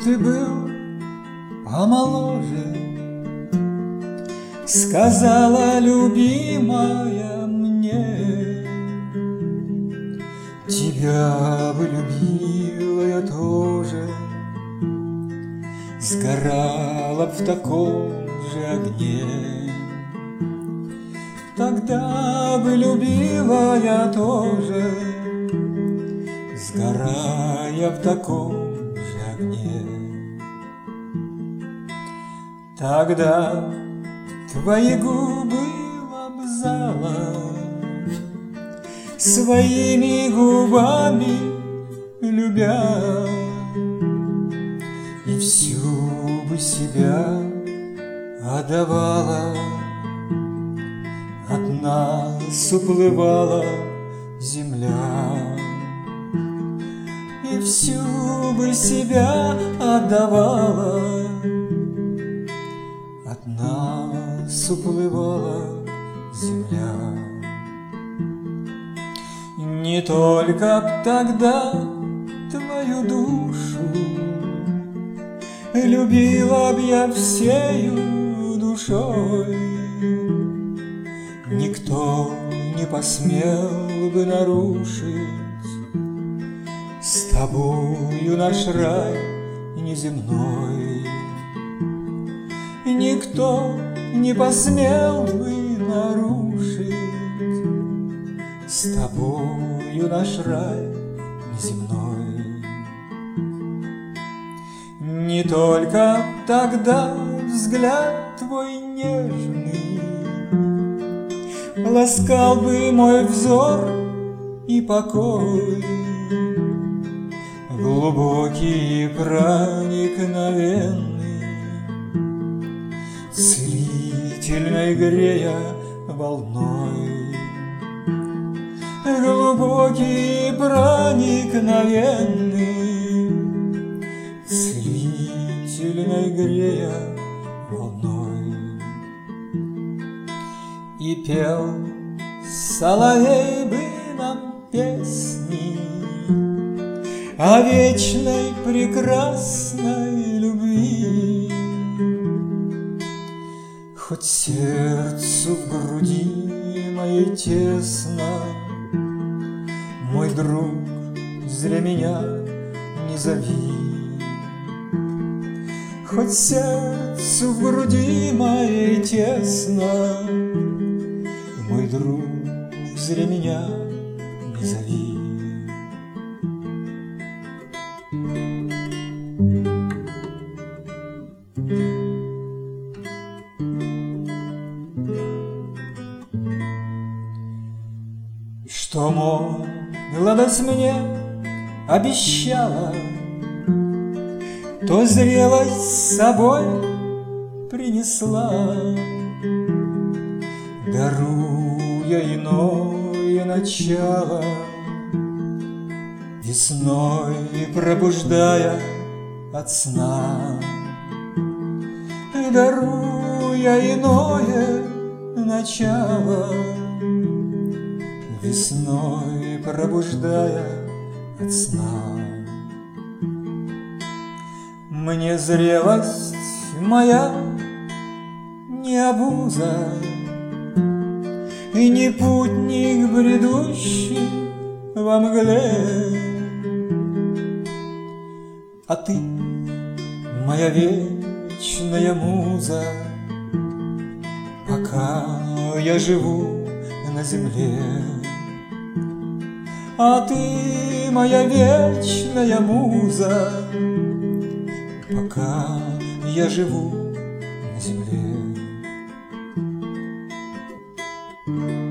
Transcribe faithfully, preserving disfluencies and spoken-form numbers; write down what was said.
ты был помоложе, сказала любимая мне, тебя бы любила я тоже, сгорала в таком же огне. Тогда бы любила я тоже, сгорая в таком же огне. Тогда твои губы лобзала, своими губами любя, и всю бы себя отдавала. От нас уплывала земля, и всю бы себя отдавала. От нас уплывала земля. Не только б тогда твою душу любила б я всею душой, никто не посмел бы нарушить с тобою наш рай неземной. Никто не посмел бы нарушить с тобою наш рай неземной. Не только тогда взгляд твой нежный ласкал бы мой взор и покой, глубокий и проникновенный, целительной грея волной. Глубокий и проникновенный, целительной грея волной. И пел соловей бы нам песни о вечной прекрасной любви, хоть сердцу в груди моей тесно. Мой друг, зря меня не зови, хоть сердцу в груди моей тесно. Мой друг, зря меня не зови. Что молодость мне обещала, то зрелость с собой принесла, даруя иное начало, весной пробуждая от сна, даруя иное начало, весной пробуждая от сна. Мне зрелость моя не обуза, и не путник, бредущий во мгле, а ты, моя вечная муза, пока я живу на земле. А ты, моя вечная муза, пока я живу на земле.